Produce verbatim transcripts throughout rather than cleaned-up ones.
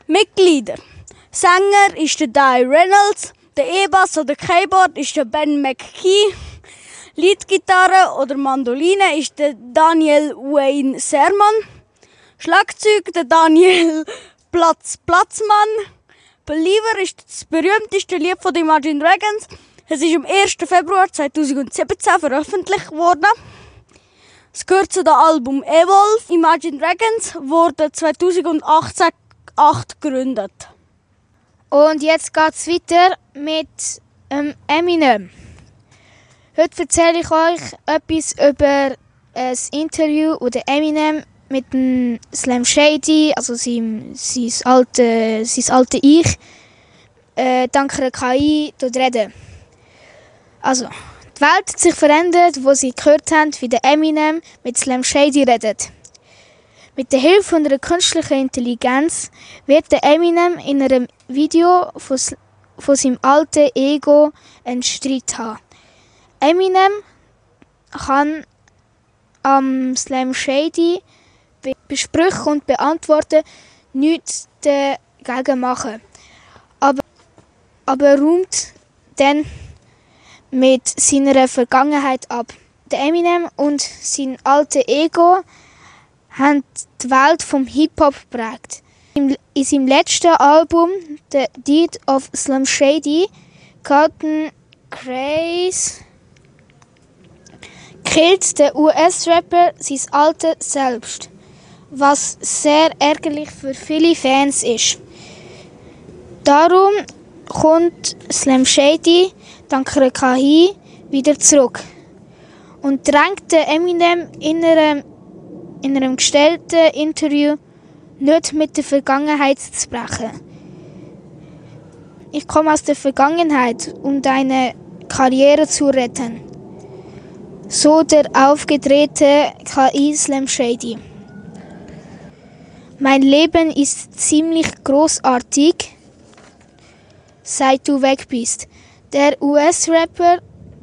Mitglieder. Sänger ist der Dai Reynolds, der E-Bass oder Keyboard ist der Ben McKee, Leadgitarre oder Mandoline ist der Daniel Wayne Sermon, Schlagzeug der Daniel Platz Platzmann, Believer ist das berühmteste Lied von den Imagine Dragons. Es ist am ersten Februar zweitausendsiebzehn veröffentlicht worden. Es gehört zu dem Album Evolve. Imagine Dragons wurde zweitausendachtzehn gegründet. Und jetzt geht es weiter mit ähm, Eminem. Heute erzähle ich euch etwas über ein Interview, das Eminem mit dem Slim Shady, also sein, sein, alte, sein alte Ich, äh, dank einer K I reden. Also, die Welt hat sich verändert, wo sie gehört haben, wie der Eminem mit Slim Shady redet. Mit der Hilfe von einer künstlichen Intelligenz wird der Eminem in einem Video von, von seinem alten Ego einen Streit haben. Eminem kann am ähm, Slim Shady besprechen und beantworten, nichts dagegen machen. Aber, aber räumt dann mit seiner Vergangenheit ab. Der Eminem und sein altes Ego haben die Welt vom Hip-Hop geprägt. In seinem letzten Album, The Deed of Slim Shady, Cotton Craze, killt der U S-Rapper sein altes Selbst, was sehr ärgerlich für viele Fans ist. Darum kommt Slim Shady dank einer K I wieder zurück und drängt Eminem in einem, in einem gestellten Interview nicht mit der Vergangenheit zu brechen. Ich komme aus der Vergangenheit, um deine Karriere zu retten. So der aufgedrehte K I Slim Shady. Mein Leben ist ziemlich großartig, seit du weg bist. Der U S-Rapper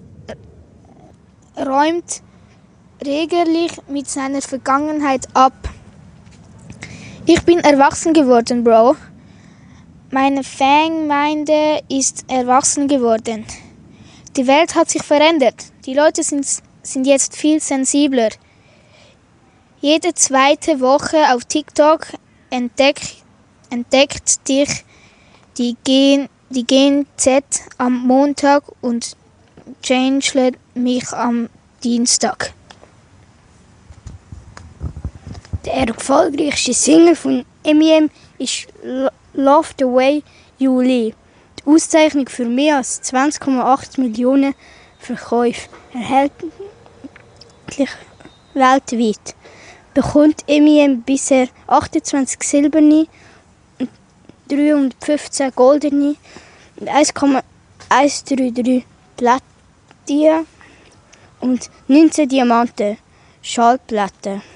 räumt regelmäßig mit seiner Vergangenheit ab. Ich bin erwachsen geworden, Bro. Meine Fangemeinde ist erwachsen geworden. Die Welt hat sich verändert. Die Leute sind, sind jetzt viel sensibler. Jede zweite Woche auf TikTok entdeckt, entdeckt dich die Gen Die Gen Z am Montag und changelet mich am Dienstag. Der erfolgreichste Single von Eminem ist Love the Way You Live. Die Auszeichnung für mehr als zwanzig Komma acht Millionen Verkäufe erhältlich weltweit. Bekommt Eminem bisher achtundzwanzig silberne, dreihundertfünfzehn goldene und eins Komma hundertdreiunddreißig Platin und neunzehn Diamanten Schallplatten.